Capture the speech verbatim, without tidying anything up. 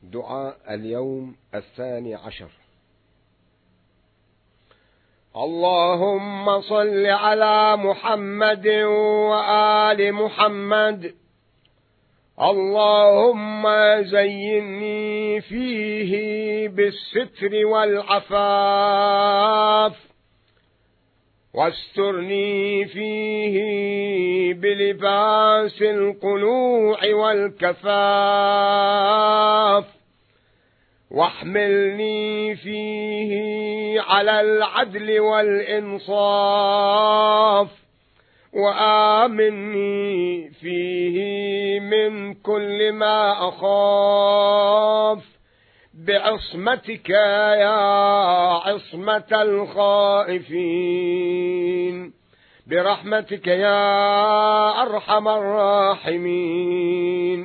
دعاء اليوم الثاني عشر. اللهم صل على محمد وآل محمد. اللهم زيني فيه بالستر والعفاف، واسترني فيه بلباس القنوع والكفاف، واحملني فيه على العدل والإنصاف، وآمني فيه من كل ما أخاف، بعصمتك يا عصمة الخائفين، برحمتك يا أرحم الراحمين.